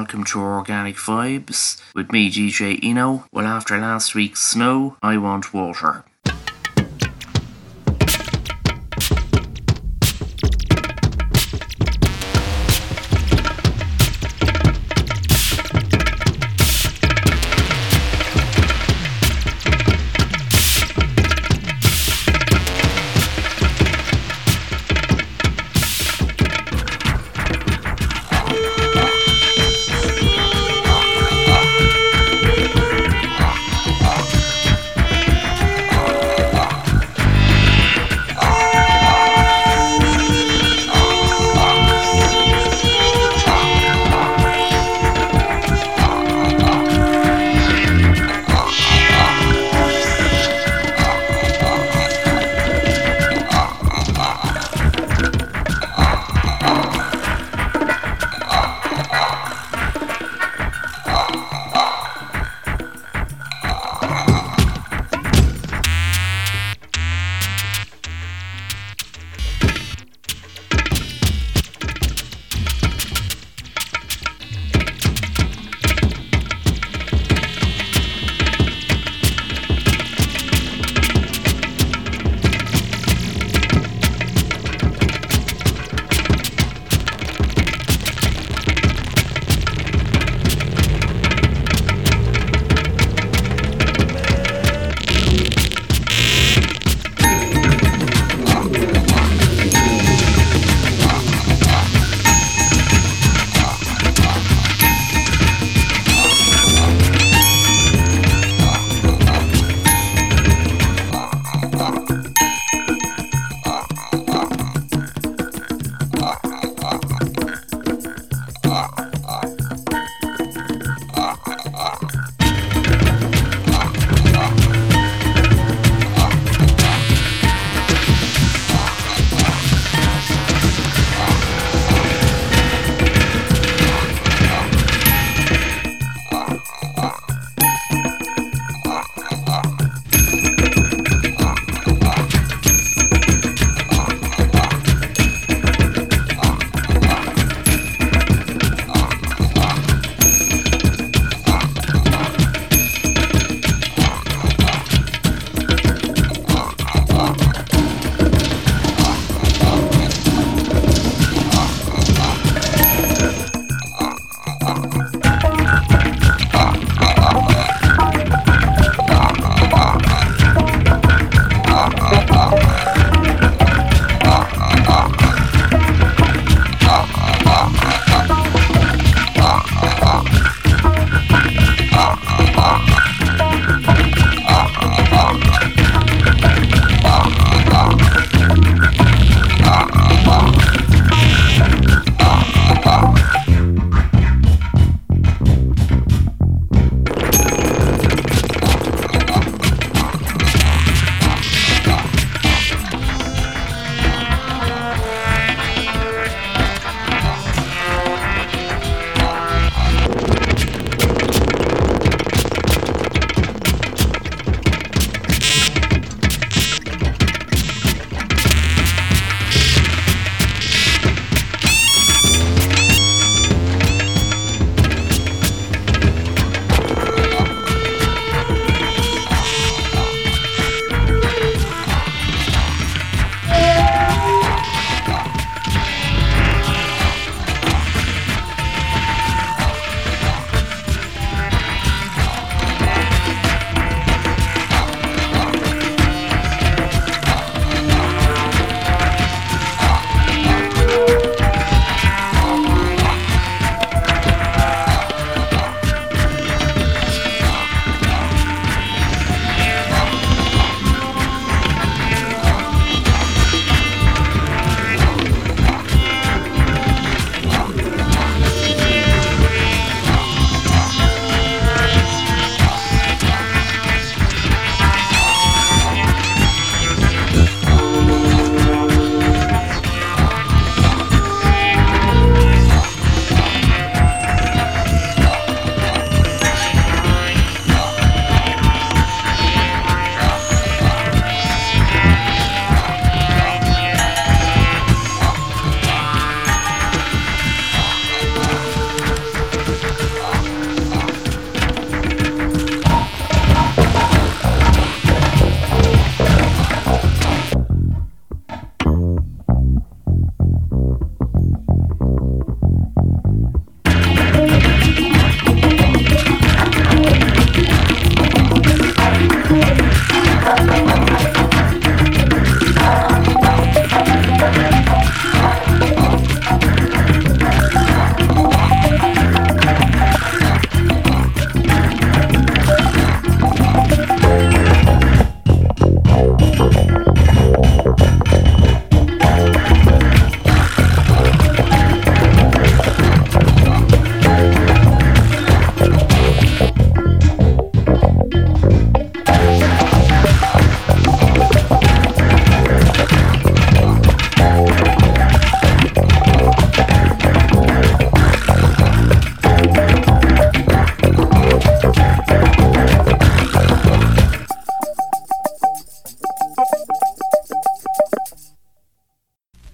welcome to Organic Vibes with me, DJ Eno. Well, after last week's snow, I want water.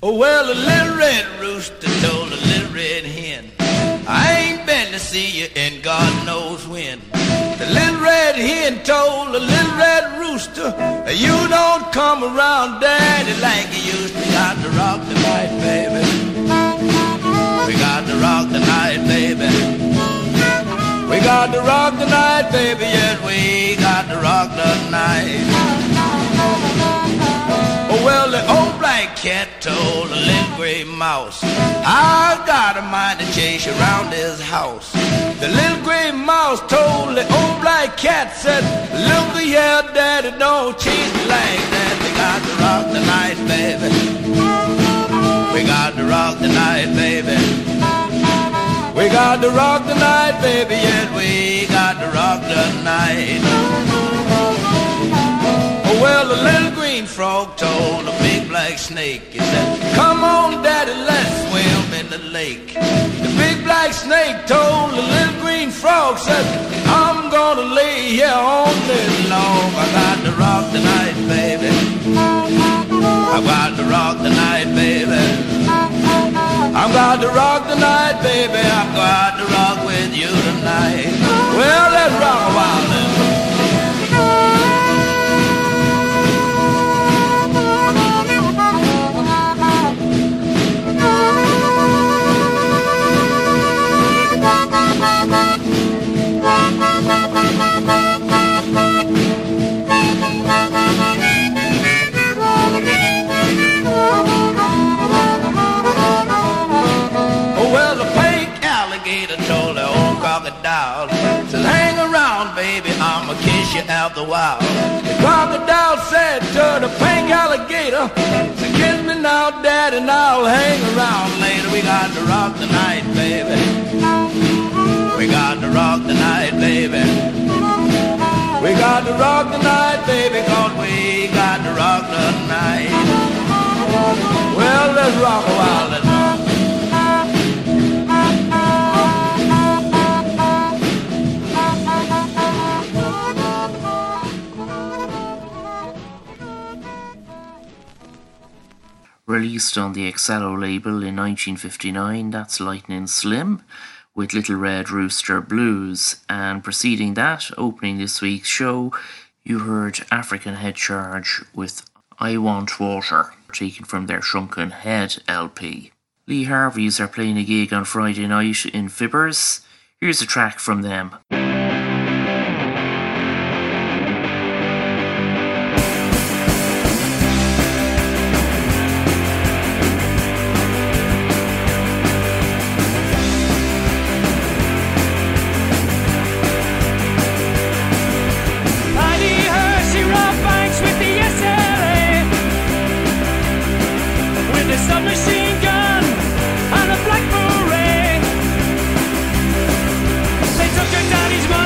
Oh, well, a little red rooster told a little red hen, I ain't been to see you in God knows when. The little red hen told the little red rooster, you don't come around daddy like you used to. Got to rock the night, baby. We got to rock the night, baby. We got to rock the night, baby. Yes, we got to rock the night. Oh, well, the old black cat told the little gray mouse, I got a mind to chase you around this house. The little gray mouse told the old black cat, said, look here, daddy, don't chase me like that. We got to rock the night, baby. We got to rock the night, baby. We got to rock the night, baby. Yes, we got to rock the night. Oh, well, the little green frog told a big black snake, he said, come on, daddy, let's swim in the lake. The big black snake told the little green frog, said, I'm gonna lay here all day long. I got to rock the night, baby. I got to rock the night, baby. I'm got to rock the night, baby. I'm got to rock with you tonight. Well, let's rock a while then. Told the old crocodile, said, hang around, baby, I'ma kiss you out the wild. The crocodile said to the pink alligator, so kiss me now, daddy, and I'll hang around later. We got to rock the night, baby. We got to rock the night, baby. We got to rock the night, baby, cause we got to rock the night. Well, let's rock a while, let's rock. Released on the Excello label in 1959, that's Lightning Slim with Little Red Rooster Blues. And preceding that, opening this week's show, you heard African Head Charge with I Want Water, taken from their Shrunken Head LP. Lee Harveys are playing a gig on Friday night in Fibbers. Here's a track from them. Submachine gun and a black beret. They took her daddy's money.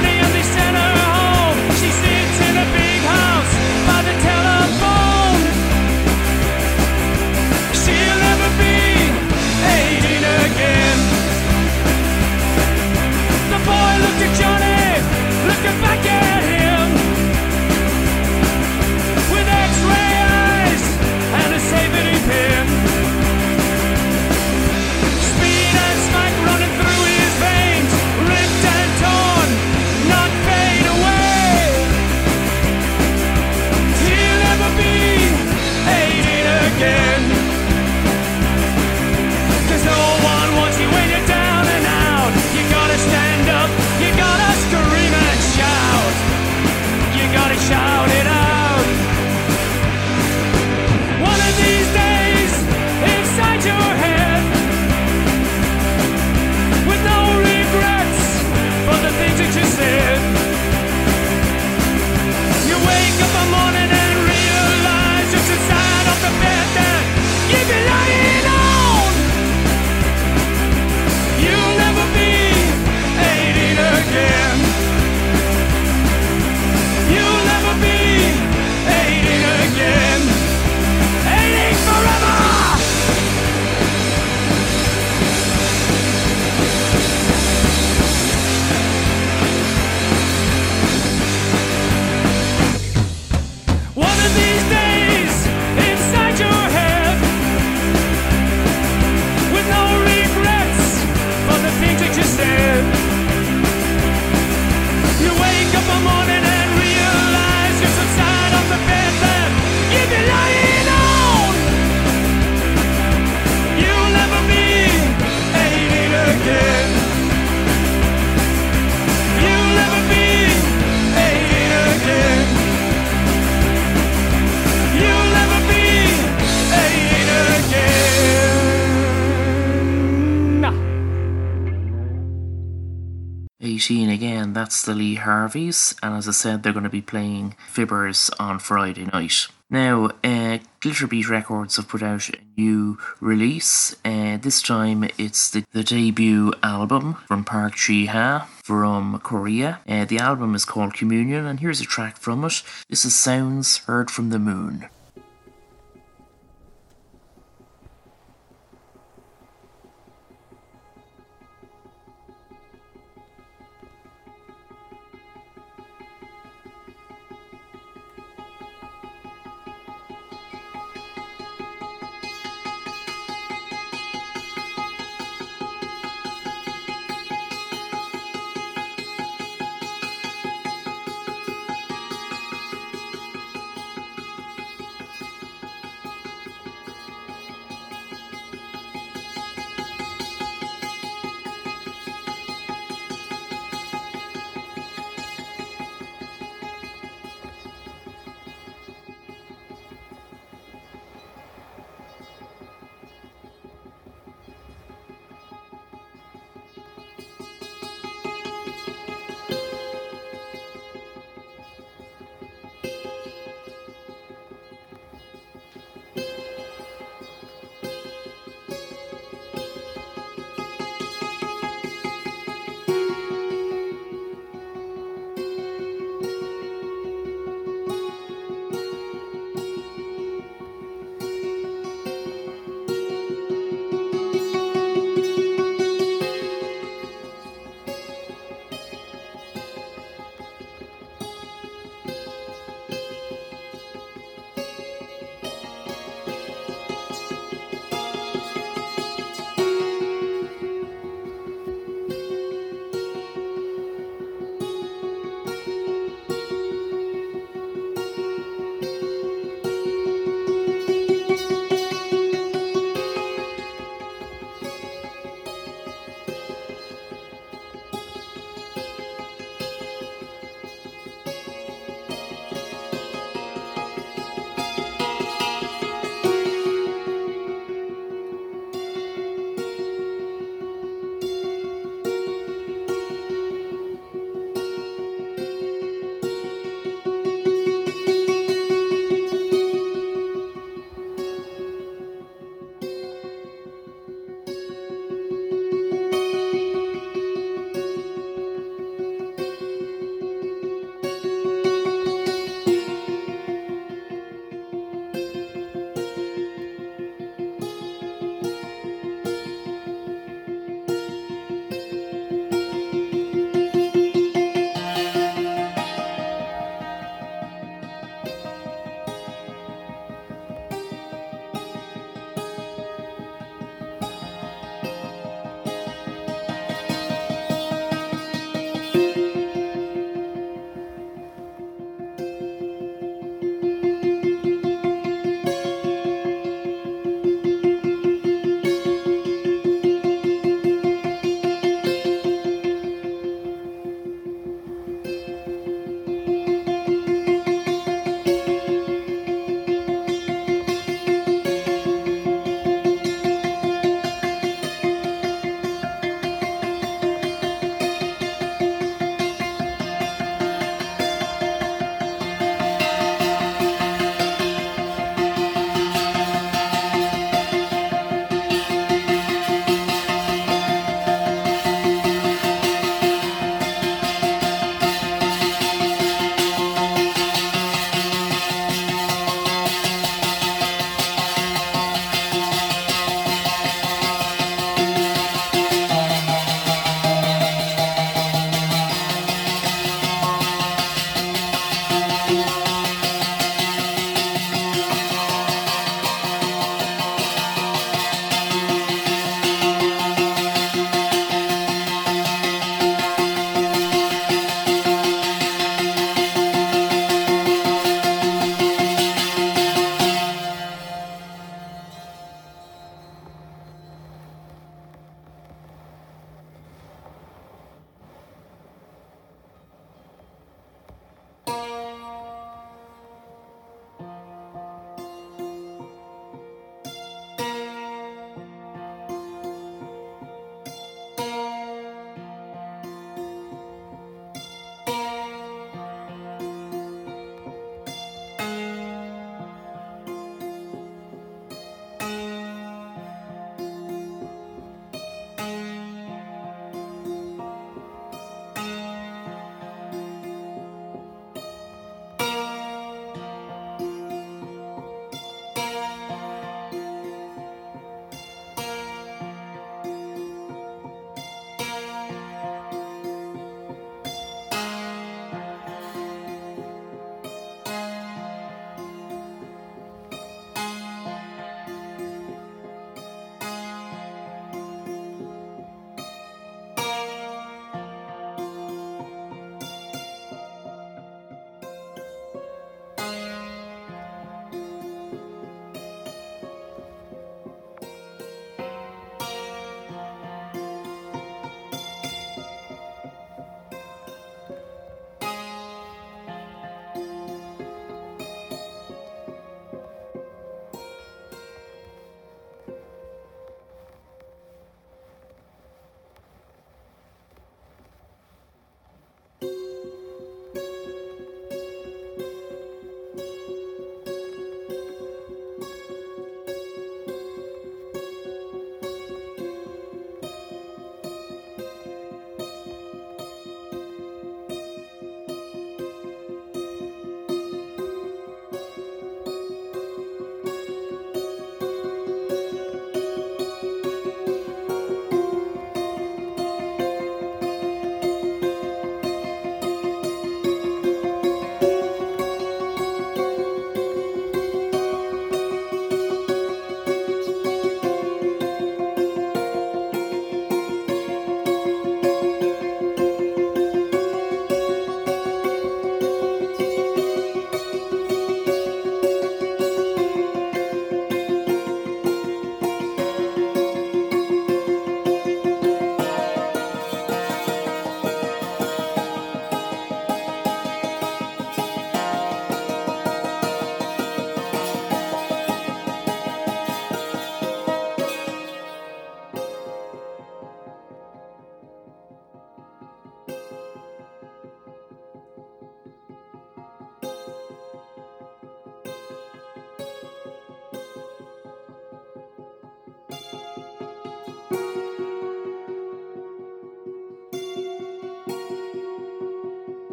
18 again, that's the Lee Harveys, and as I said, they're going to be playing Fibbers on Friday night. Now, Glitterbeat Records have put out a new release. This time it's the debut album from Park Ji-ha from Korea. The album is called Communion, and here's a track from it. This is Sounds Heard from the Moon.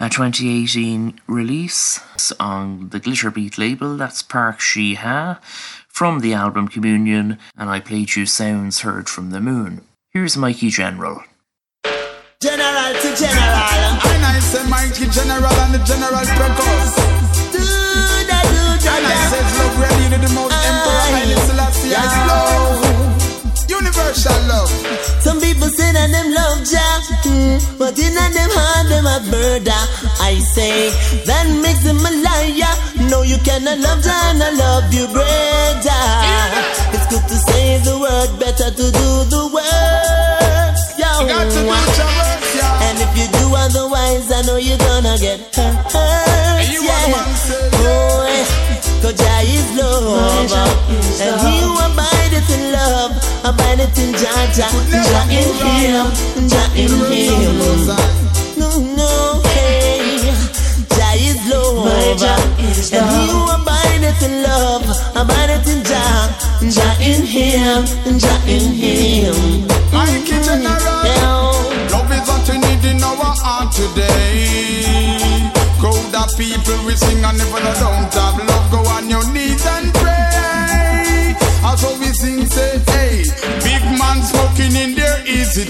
A 2018 release on the Glitterbeat label, that's Park She Ha, from the album Communion, and I played you Sounds Heard from the Moon. Here's Mikey General. General to general. And I say Mikey General and the General Precos. And I say love ready to the most Emperor Haile Selassie I love. Universal love. Some people say that them love Jah, but in them heart them a murder. I say that makes them a liar. No, you cannot love Jah and I love you, brother. It's good to say the word, better to do the words. Yo, got to do words, yeah. And if you do otherwise, I know you're gonna get hurt. Yeah, boy, 'cause Jah is love, and he who abideth in love, abideth in Jah, Jah in him, Jah in him. No, hey, Jah is love, and he who abideth in love, abideth in Jah, Jah in him, Jah in him. Mikey General, love is what we need in our heart today. Crowd of people we sing and never don't have love. Go on your knees and pray. Also we sing say, hey, big man smoking in their easy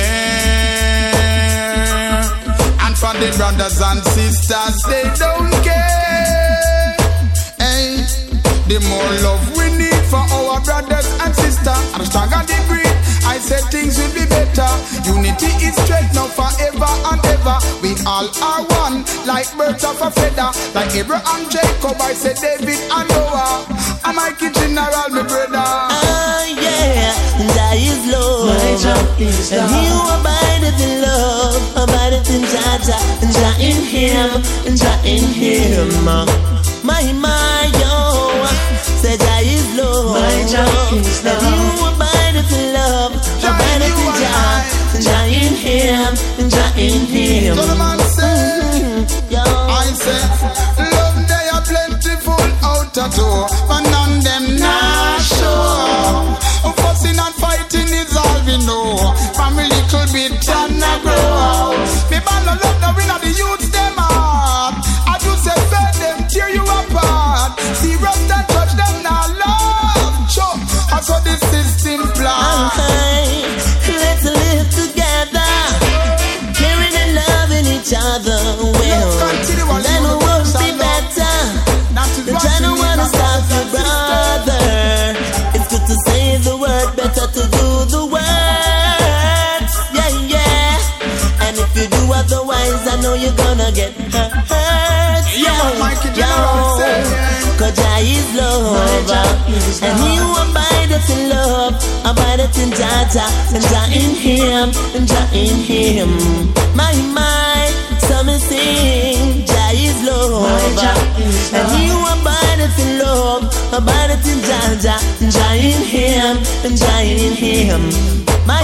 chair. And for the brothers and sisters, they don't care. Hey, the more love we need for our brothers and sisters, and the stronger the breed, I said things will be better. Unity is strength now forever and ever. We all are one, like birds of a feather. Like Abraham, Jacob, I said David and Noah. And Mikey General, my brother. Ah, yeah, Jah is love, and he who abideth in love, abideth in Jah, Jah in him, Jah in him. My, yo, say Jah is love, and he who abideth in love, abideth in Jah, Jah in him, Jah in him. So the man say, I say, love they are plentiful out a door, but none them not sure. Fussing and fighting is all we know. From a little bit and a grow. Me ball of love now in the youths them heart. I do say fair them tear you apart. Serious that touch them now love. Sure, I saw the system plan. Let's live together, caring and loving each other. Well, then the world be better. Try to wanna stop your brother. It's good to say the word, better to do the words. Yeah, yeah. And if you do otherwise, I know you're gonna get hurt. Yeah, Mikey General say, 'cause Jah is love, and he who abideth in love, abideth in Jah, and Jah in him, and Jah in him. My, some sing, Jah is love, and he who abideth in love, abideth in Jah, Jah in him, and Jah in him. My,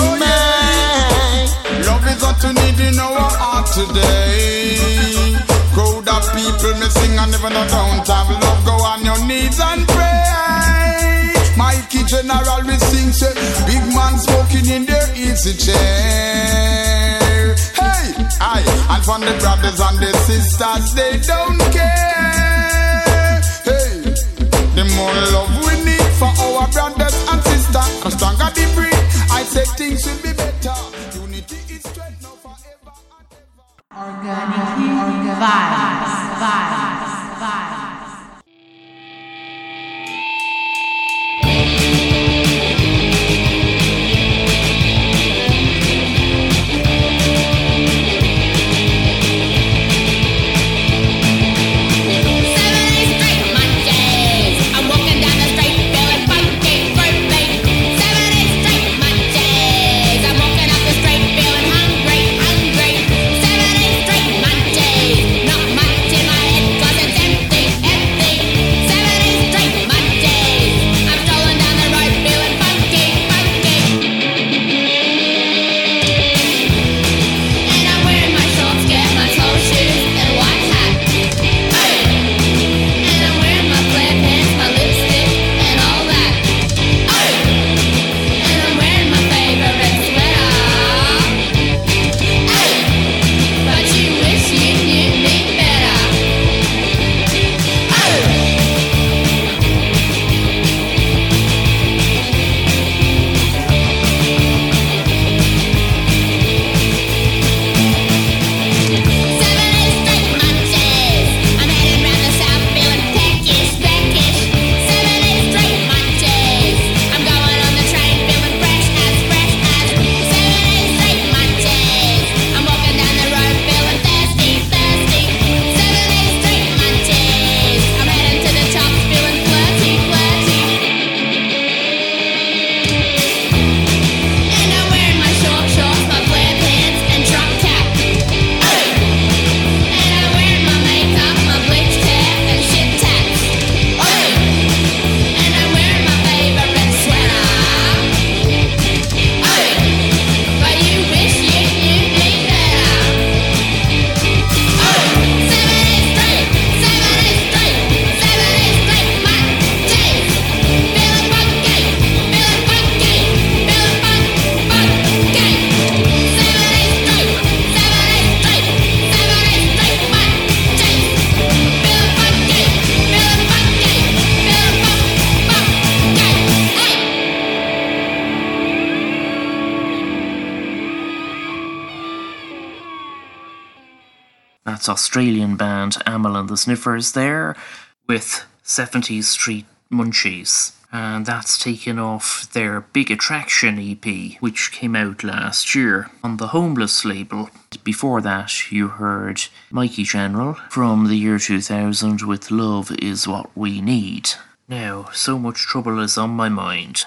love is what we need in our heart today. Crowd of people me sing and never no don't have love. Go on your knees and pray. Mikey General we sing say, big man smoking in their easy chair. Hey, aye, and from the brothers and the sisters they don't care. Hey, the more love we need for our brothers and sisters, the stronger the breed, I say things will be better. Unity is strength now forever and ever. Organic vibes. That's Australian band Amyl and the Sniffers there with 70th Street Munchies. And that's taken off their Big Attraction EP, which came out last year on the Homeless label. Before that, you heard Mikey General from the year 2000 with Love Is What We Need. Now, So Much Trouble Is On My Mind.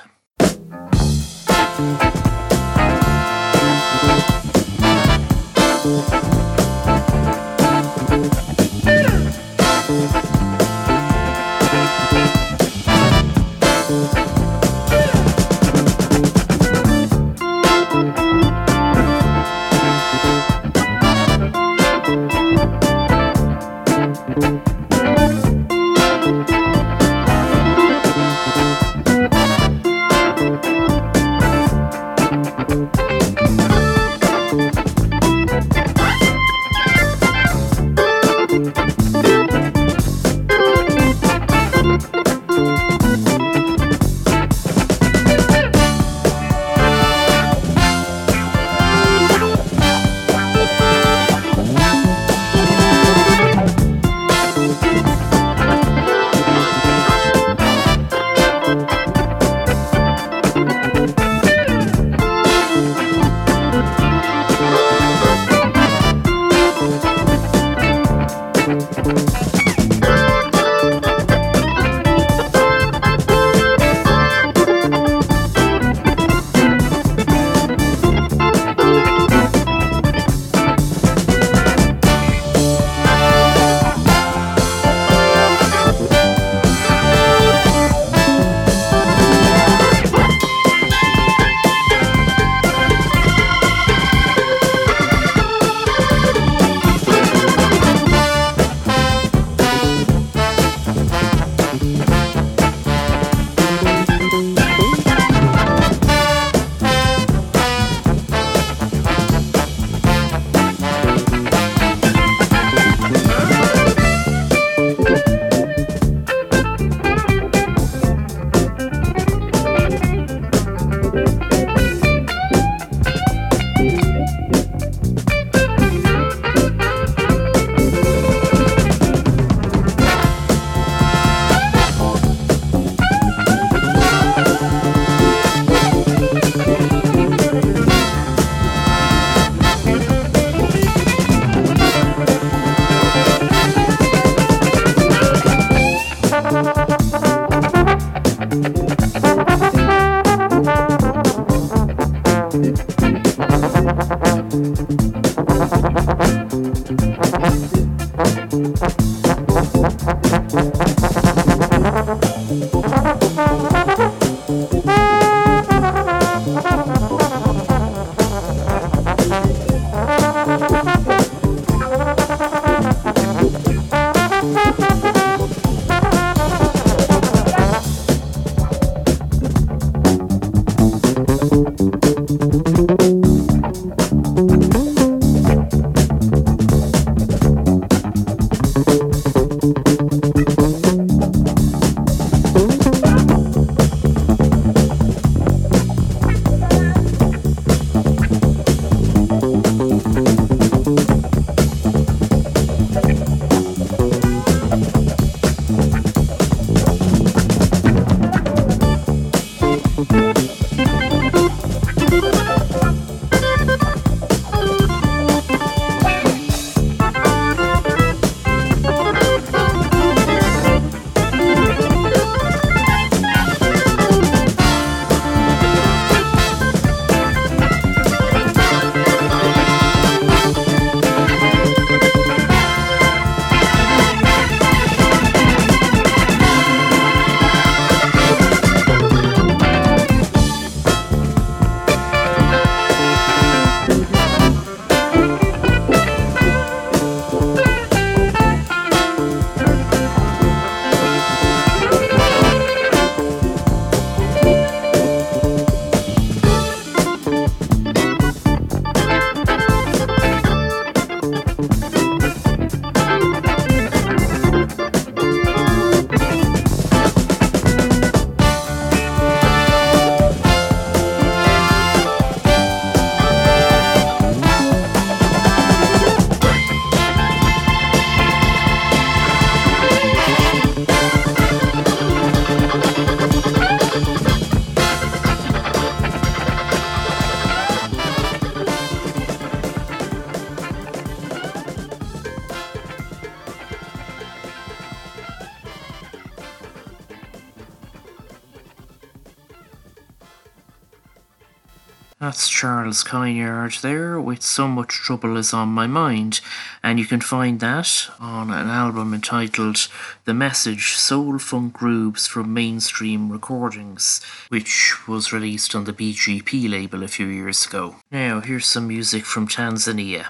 That's Charles Kynyard there with So Much Trouble Is On My Mind, and you can find that on an album entitled The Message Soul Funk Grooves from Mainstream Recordings, which was released on the BGP label a few years ago. Now here's some music from Tanzania.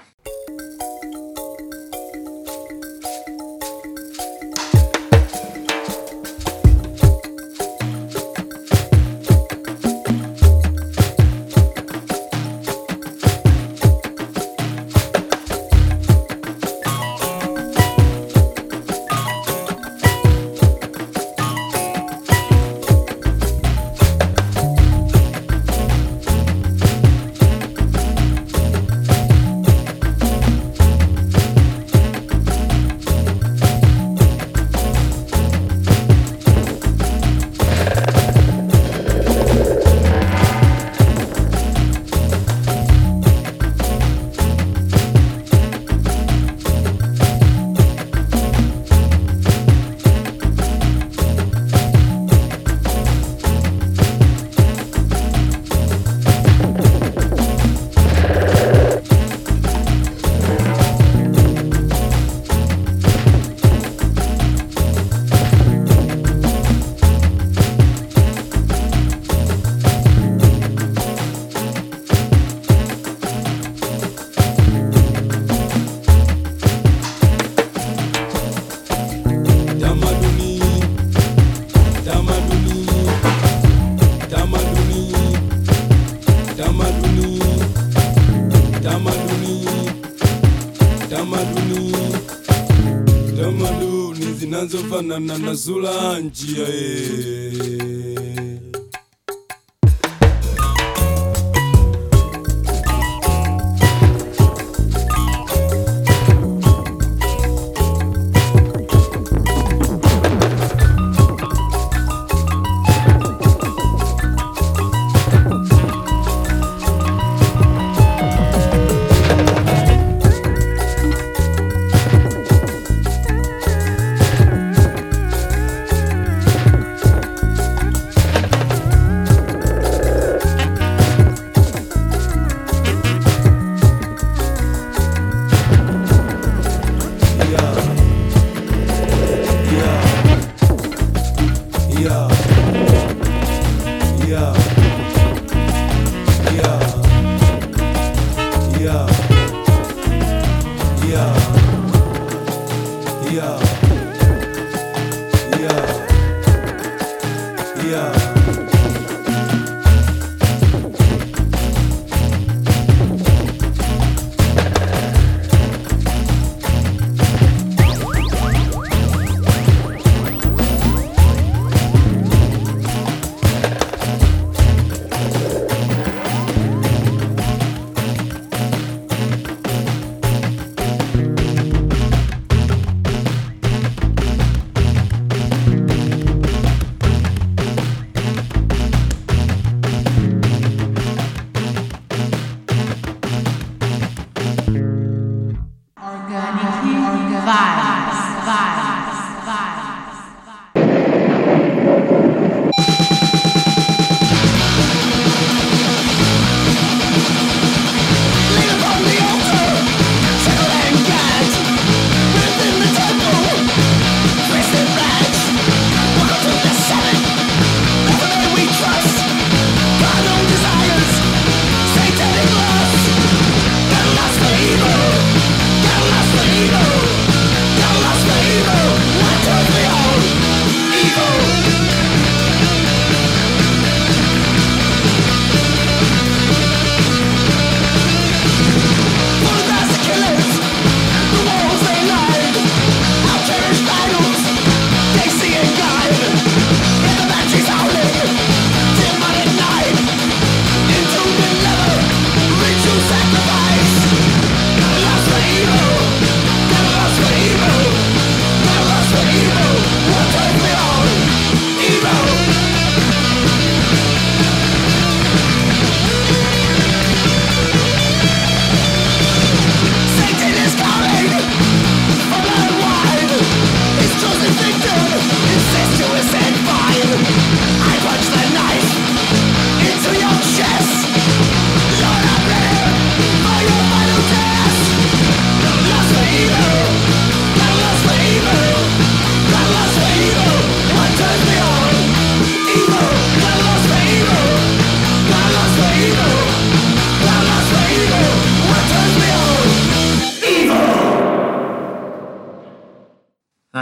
Zinazofanana na zula njia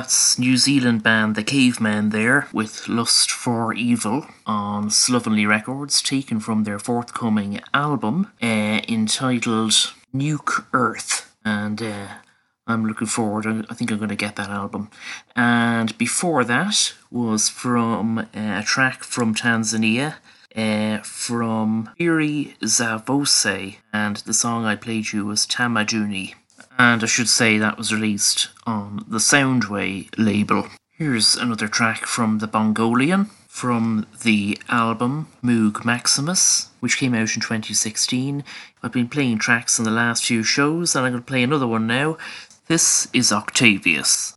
that's New Zealand band The Cavemen there with Lust for Evil on Slovenly Records, taken from their forthcoming album entitled Nuke Earth. And I'm looking forward. I think I'm going to get that album. And before that was from a track from Tanzania, from Piri Zavose, and the song I played you was Tamaduni. And I should say that was released on the Soundway label. Here's another track from the Bongolian, from the album Moog Maximus, which came out in 2016. I've been playing tracks in the last few shows, and I'm going to play another one now. This is Octavius.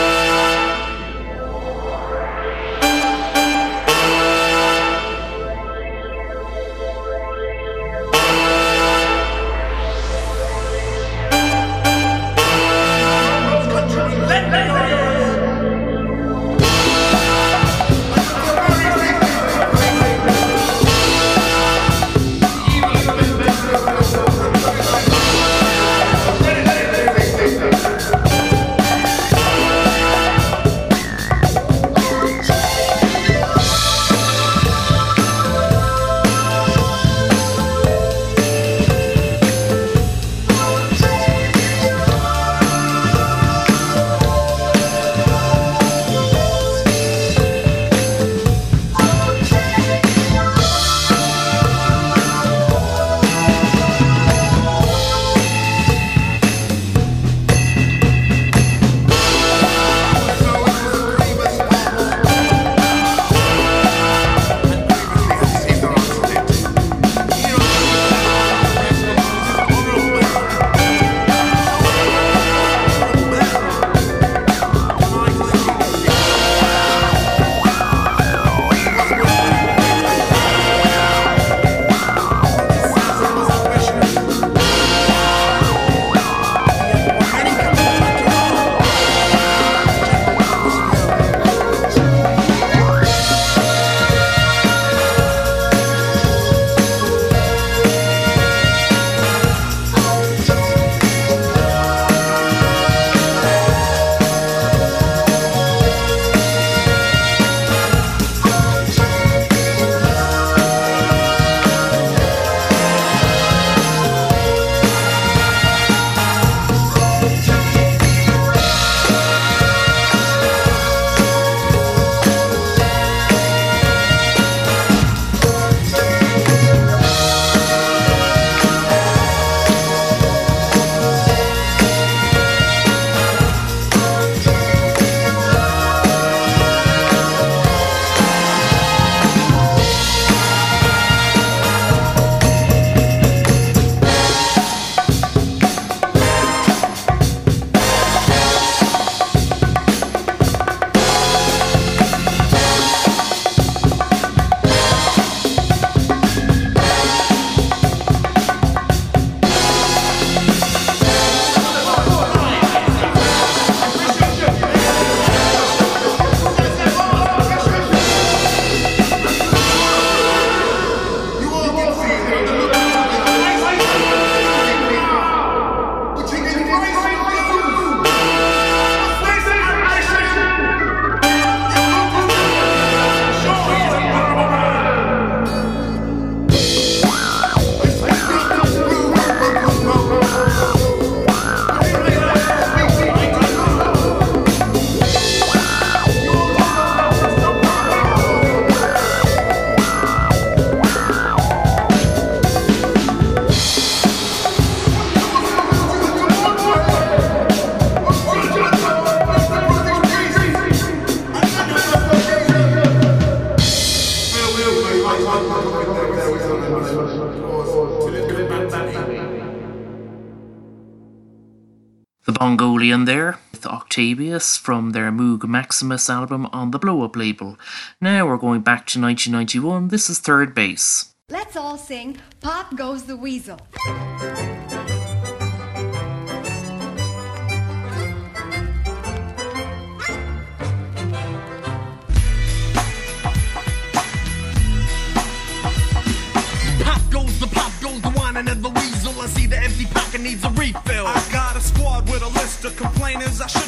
The Bongolian there, with Octavius from their Moog Maximus album on the Blow Up label. Now we're going back to 1991, this is Third Base. Let's all sing Pop Goes the Weasel. And the weasel, I see the empty pocket needs a refill. I got a squad with a list of complainers. I should have started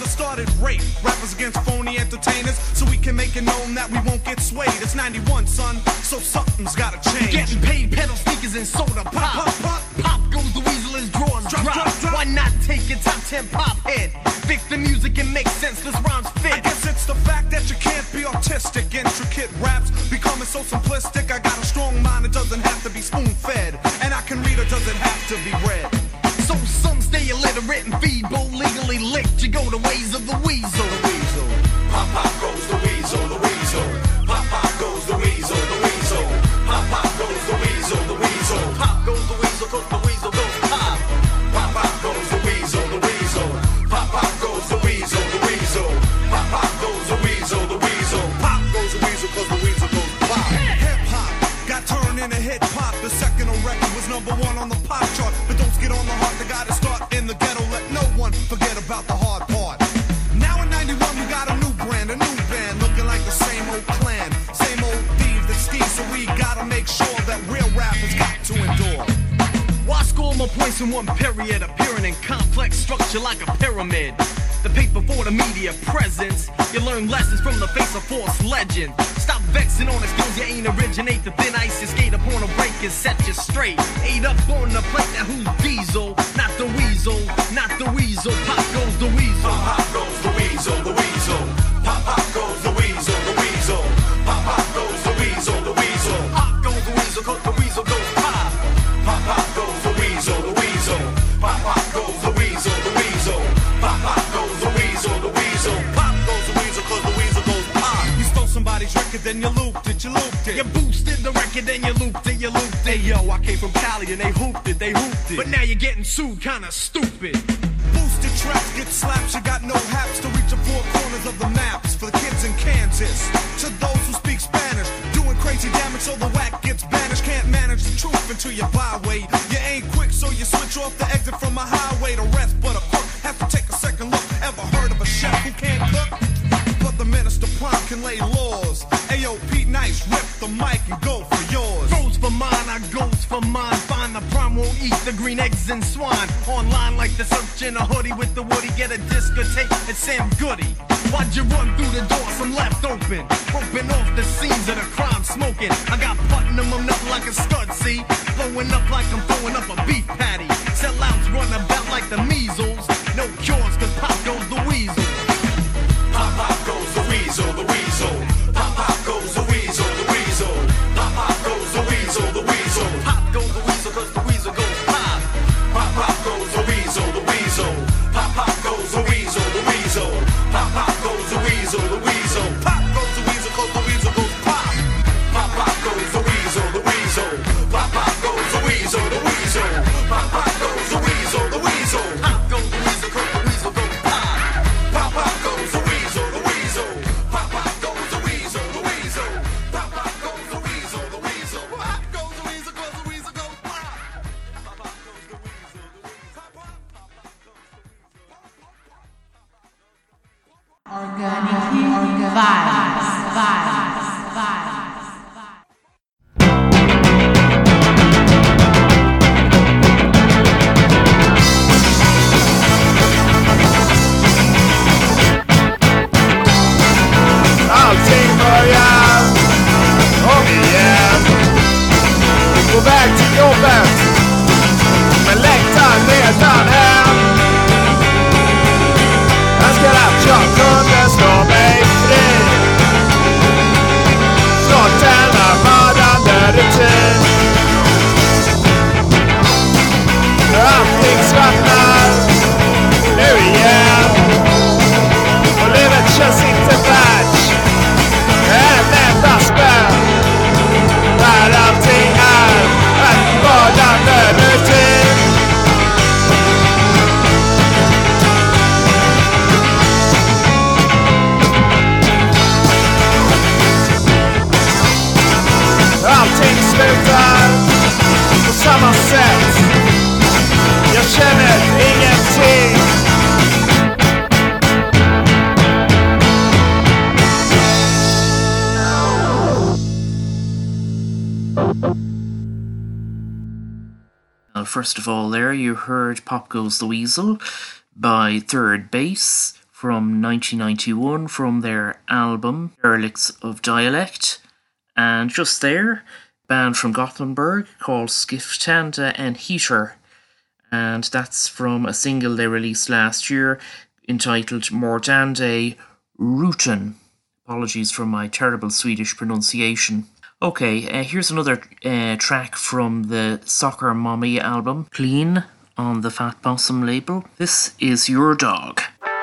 started rape. Rappers against phony entertainers, so we can make it known that we won't get swayed. It's 91, son, so something's gotta change. Getting paid, pedal sneakers and soda pop. Pop goes the weasel, his drawers drop. Why not take your top 10 pop hit? Fix the music and make senseless rhymes fit. I guess it's the fact that you can't be artistic. Intricate raps becoming so simplistic. I got a strong mind, it doesn't have to be spoon-fed. And I can read, it doesn't have to be read. So some stay illiterate and feeble, legally licked. You go the ways of the weasel. The weasel. Pop, pop goes the weasel, the weasel. Pop, pop goes the weasel, the weasel. Pop, pop goes the weasel, the weasel. Pop goes the weasel, cause the weasel goes pop. Pop, pop goes the weasel, the weasel. Pop, pop goes the weasel, the weasel. Pop, pop goes the weasel, the weasel. Pop goes the weasel, cause the weasel goes pop. Hip-hop got turned into hip-hop. The second on record was #1 on the pop chart. But don't get on the heart, they gotta start in the ghetto. Let no one forget about the hard part. Now in 91 we got a new brand, a new band. Looking like the same old clan. Same old thieves that scheme. So we gotta make sure that real rappers got to endure. Why score more points in one period? Appearing in complex structure like a pyramid. The paper for the media presence. You learn lessons from the face of false legend. Stop vexing on the skills you ain't originate. The thin ice you skate upon a break and set you straight. Ate up on the plate, now who's Diesel? Not the weasel, not the weasel. Pop goes the weasel. Pop, pop goes the weasel, the weasel. Pop, pop goes the weasel, the weasel. Pop, pop goes the weasel, the weasel. Pop goes the weasel, cause the weasel goes pop. Pop, pop goes the weasel, the weasel. Pop, pop goes the weasel, the weasel. Pop, pop goes the weasel, the weasel. Pop goes the weasel, cause the weasel goes pop. You stole somebody's record, then you looped it, you looped it. You boosted the record, then you looped it, you looped it. Hey yo, I came from Cali and they hooped it, they hooped it. But now you're getting sued, kinda stupid. Boosted tracks get slaps, you got no haps to reach the four corners of the maps. For the kids in Kansas, to those who speak Spanish, doing crazy damage so the whack gets banished. Can't manage the truth until you byway. You ain't quick, so you switch off the exit from a highway. The rest but a crook, have to take a second look. Ever heard of a chef who can't cook? But the minister prime can lay laws. Ayo, Pete Nice, rip the mic and go for yours. Goes for mine, I goes for mine. Find the prime, won't eat the green eggs and swine. Online like the search in a hoodie with the woody. Get a discotheque at Sam Goody. Why'd you run through the door? Some left open. Roping off the scenes of the crime smoking. I got Putnam up like a scud, see? Blowing up like I'm throwing up a beef patty. Sellouts run about like the measles. No cures, cause pop goes the weasel. Pop, pop goes the weasel, the weasel. Pop, pop goes the weasel, the weasel. Pop, pop goes the weasel, the weasel. Pop goes the weasel, cause the weasel goes pop. Pop, pop goes the weasel, the weasel. Pop, pop goes the weasel, the weasel. Pop, pop goes the weasel, the weasel. Pop goes the weasel, cause the weasel goes pop. Pop, pop goes the weasel, the weasel. Pop, pop goes the weasel, the weasel. Pop, pop goes the weasel, the weasel. Pop goes the weasel, cause the weasel goes pop. Pop, pop goes the weasel, the weasel. Pop, pop goes the weasel, the weasel. Pop, pop goes the weasel, the weasel. Pop goes the weasel, cause the weasel goes pop. Pop goes the weasel, the weasel. Organic vibes. I'll take for ya. Oh yeah. Go back to your best. Melekta nedan här. Jag ska att jag kunde slå mig fri. Snart denna mördande rutin. Allting svartnar nu igen. Och livet känns inte värt en enda spänn. Där allting är en mördande rutin. Allting slutar på samma sätt. Jag känner ingenting. First of all, there you heard Pop Goes the Weasel by Third Base from 1991 from their album Derelicts of Dialect. And just there, a band from Gothenburg called Skiftanda and Heater. And that's from a single they released last year entitled Mordande Ruten. Apologies for my terrible Swedish pronunciation. Okay, here's another track from the Soccer Mommy album, Clean, on the Fat Possum label. This is Your Dog.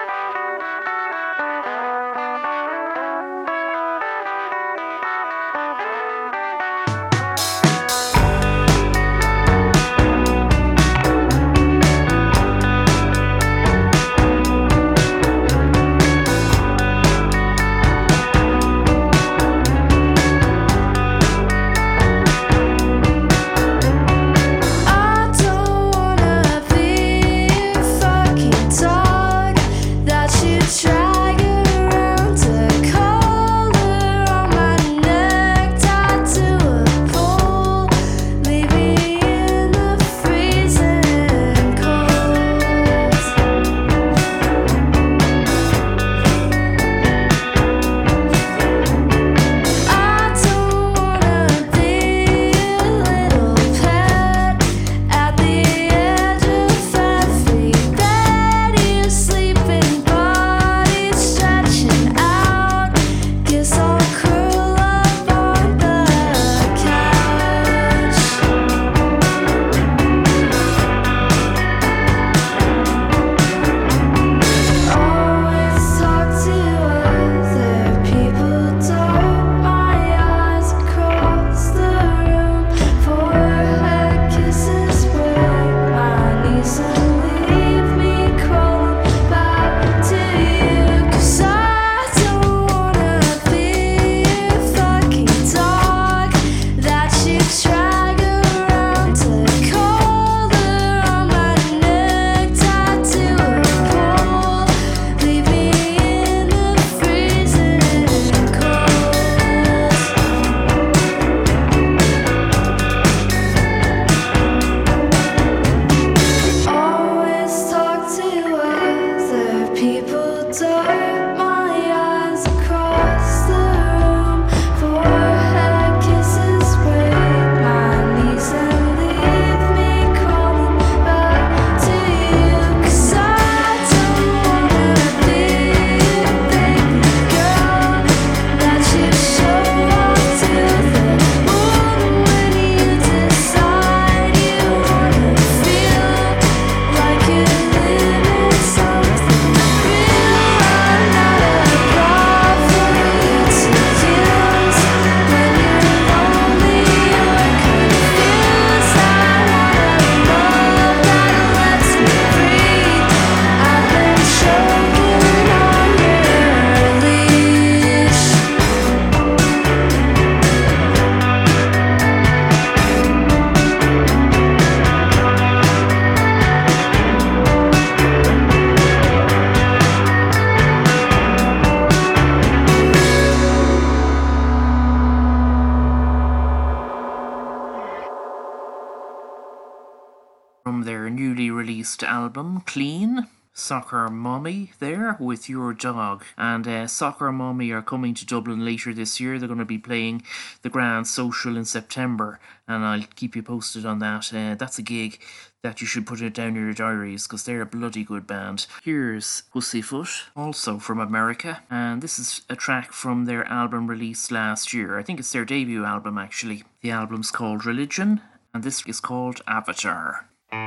From their newly released album, Clean, Soccer Mommy there with Your Dog. And Soccer Mommy are coming to Dublin later this year. They're going to be playing the Grand Social in September, and I'll keep you posted on that. That's a gig that you should put it down in your diaries because they're a bloody good band. Here's Pussyfoot, also from America, and this is a track from their album released last year. I think it's their debut album actually. The album's called Religion, and this is called Avatar.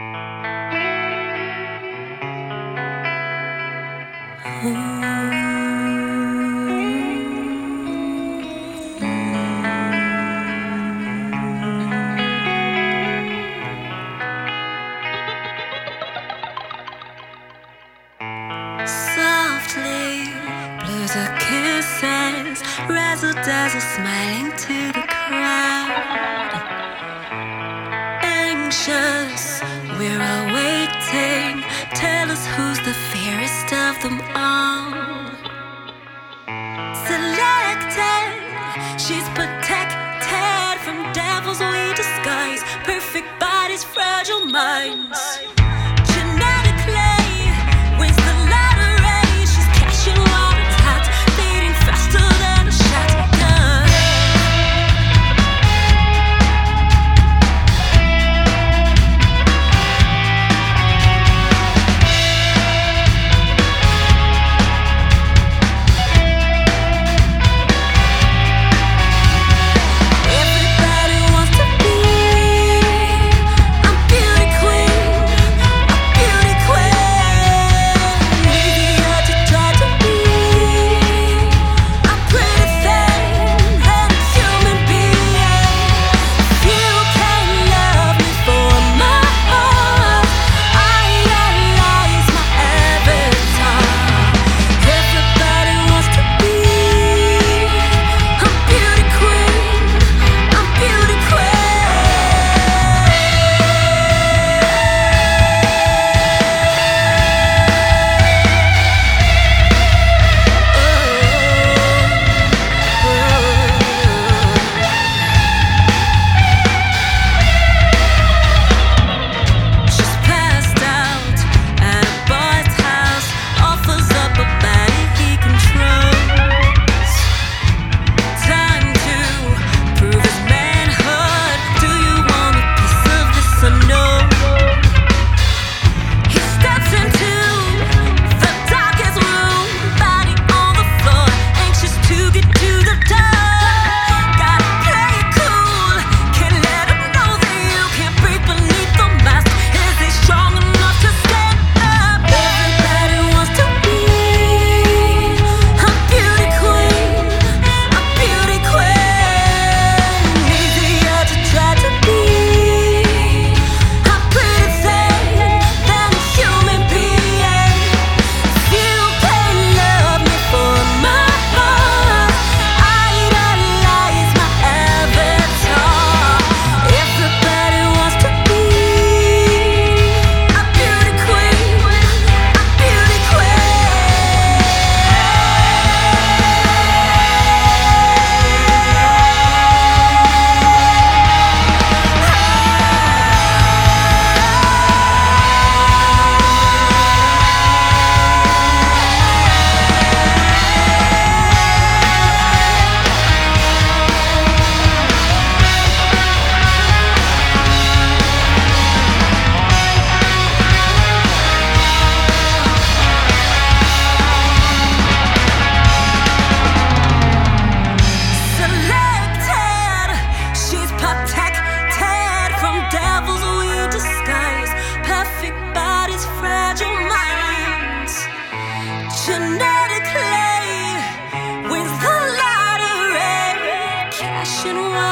Softly, blues are kisses, razzle dazzle, smiling to the crowd. Anxious, we're all waiting. Tell us who's the fairest of them all. Selected, she's protected from devils we disguise. Perfect bodies, fragile minds. Genetically wins the lottery. She's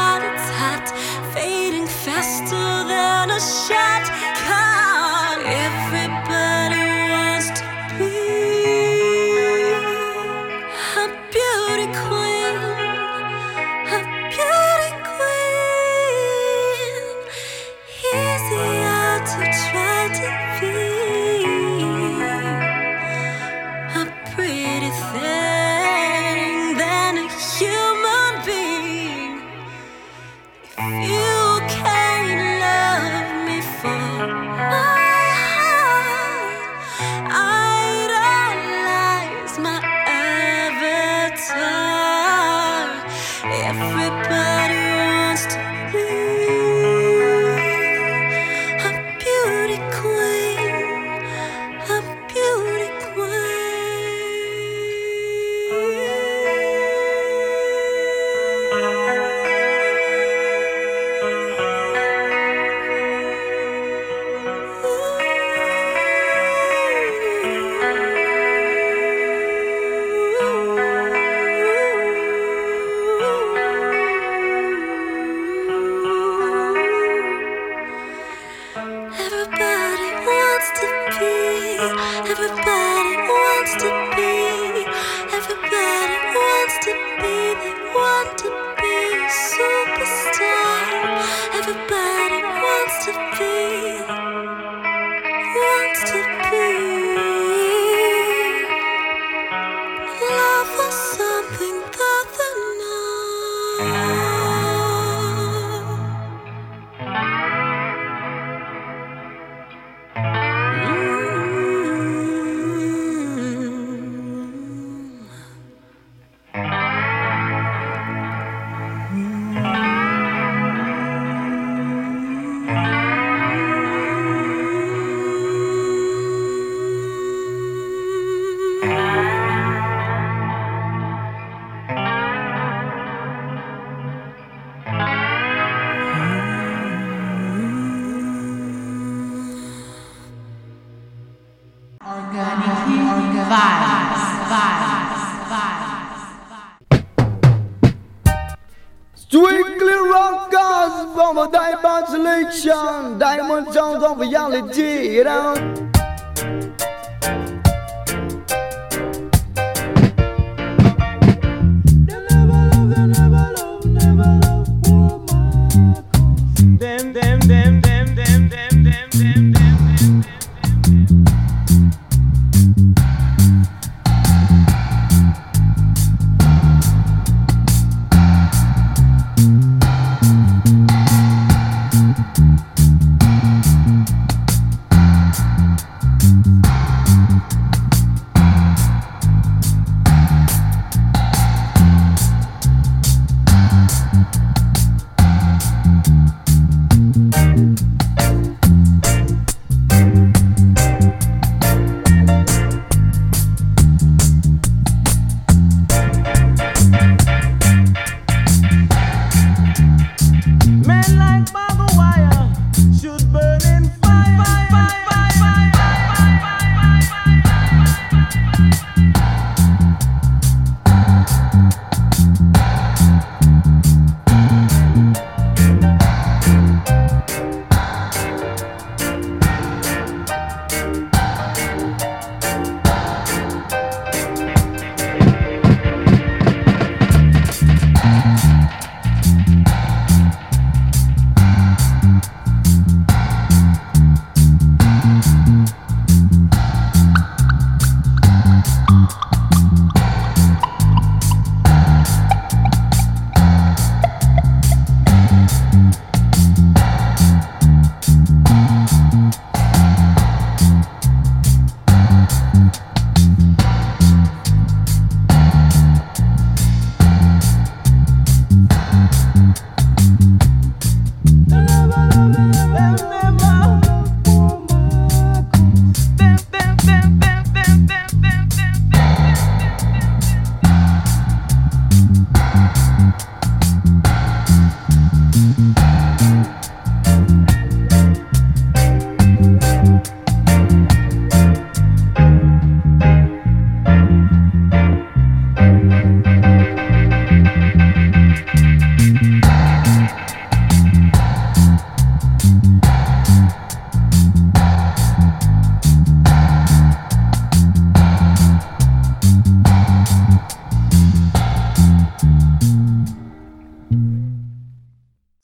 while it's hot, fading faster than a shotgun. Everybody wants to be a beauty queen, a beauty queen. Easier to try to be a pretty thing than a human being. If you can't love me for my heart, idolize my avatar. Everybody wants to be a beauty queen, a beauty Everybody wants to be, everybody wants to be, everybody wants to be, they want to be a superstar. Everybody wants to be, love for something that they know. Strictly rockers from a diamond selection, diamond sounds of reality, you know.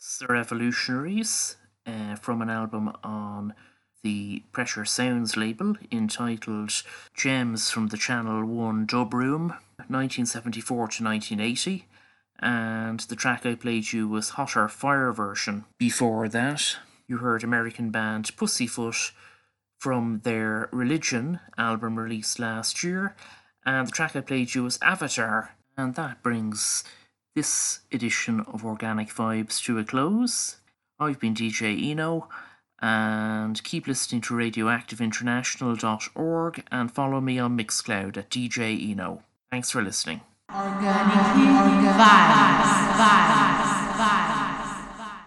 The Revolutionaries from an album on the Pressure Sounds label entitled Gems from the Channel 1 Dub Room, 1974 to 1980. And the track I played you was Hotter Fire version. Before that, you heard American band Pussyfoot from their Religion album released last year. And the track I played you was Avatar. And that brings this edition of Organic Vibes to a close. I've been DJ Eno, and keep listening to radioactiveinternational.org and follow me on Mixcloud at DJ Eno. Thanks for listening. Organic Vibes.